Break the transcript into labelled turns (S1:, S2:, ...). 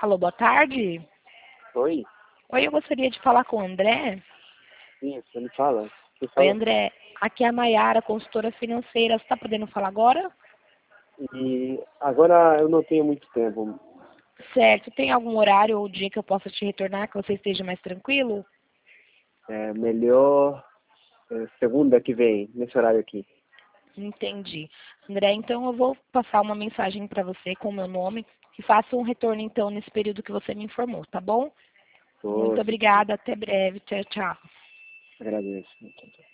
S1: Alô, boa tarde.
S2: Oi?
S1: Oi, eu gostaria de falar com o André.
S2: Sim, você me fala. Você
S1: Oi,
S2: fala.
S1: André. Aqui é a Maiara, consultora financeira. Você está podendo falar agora?
S2: E agora eu não tenho muito tempo.
S1: Certo. Tem algum horário ou dia que eu possa te retornar, que você esteja mais tranquilo?
S2: É melhor segunda que vem, nesse horário aqui.
S1: Entendi. André, então eu vou passar uma mensagem para você com o meu nome e faça um retorno, então, nesse período que você me informou, tá bom? Muito
S2: Tô, sim,
S1: obrigada. Até breve. Tchau, tchau.
S2: agradeço.